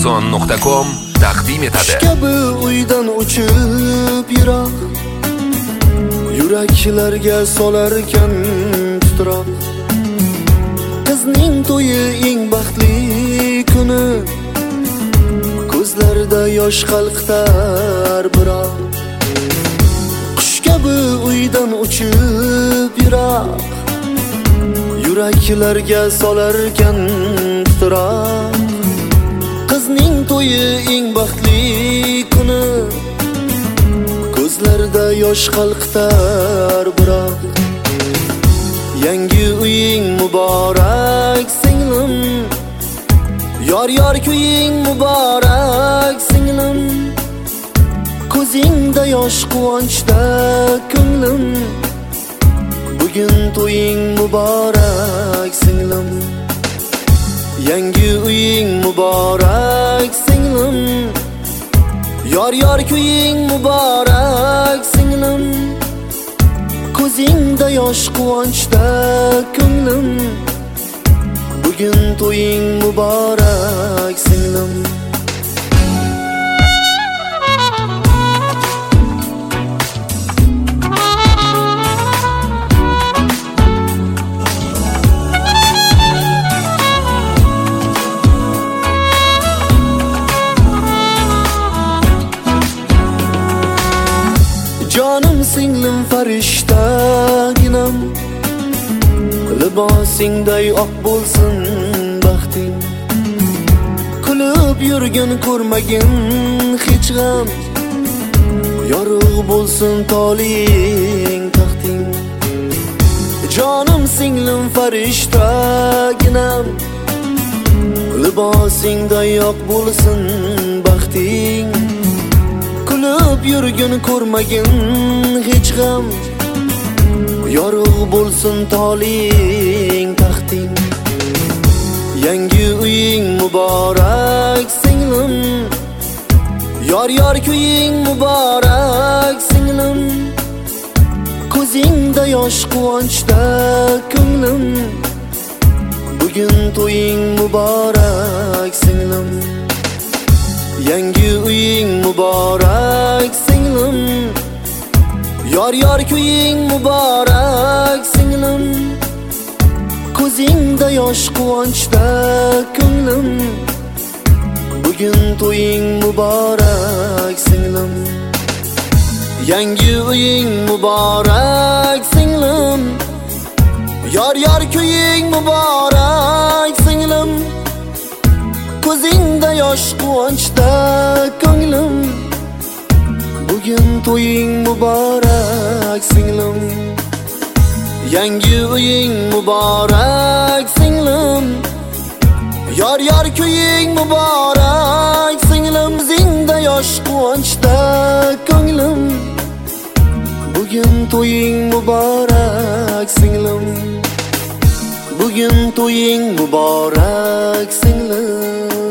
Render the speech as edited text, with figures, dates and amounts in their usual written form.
Arzon.com taqdim etadi. Kabi uydan uchib yiroq, yuraklarga solarkan titroq. Qizning to'yi eng baxtli kuni, ko'zlarda yosh qalqtar biroq. Qush kabi uydan uchib yiroq, yuraklarga solarkan titroq. Qizning to'yi eng baxtli kuni, ko'zlarda yosh qalqtar biroq. Yangi uying muborak singlim, yor kuying muborak singlim. Ko'zingda yosh quvonchda ko'nglim, bugun to'ying muborak singlim. Yangi uying muborak singlim, yor kuying muborak singlim. Ko'zingda yosh quvonchda ko'nglim, bugun to'ying muborak singlim. Jonim singlim farishtaginam, libosingday oq bo'lsin baxting. Kulib yurgin ko'rmagin hech g'am, yorug' bo'lsin toling taxting. Jonim singlim farishtaginam, libosingday oq bo'lsin baxting. Kulib yurgin ko'rmagin hech g'am, yorug' bo'lsin toling taxting. Yangi uying muborak singlim, yor kuying muborak singlim. Ko'zingda yosh quvonchda ko'nglim, bugun to'ying muborak singlim. Yangi uying muborak singlim, yor kuying muborak singlim. Ko'zingda yosh quvonchda ko'nglim, bugun to'ying muborak singlim. Yangi uying muborak singlim, yor kuying muborak singlim. Ko'zingda yosh quvonchda ko'nglim, bugun to'ying muborak singlim. Yangi uying muborak singlim, yor kuying muborak singlim. Ko'zingda yosh quvonchda ko'nglim, bugun to'ying muborak singlim. Bugun to'ying muborak singlim.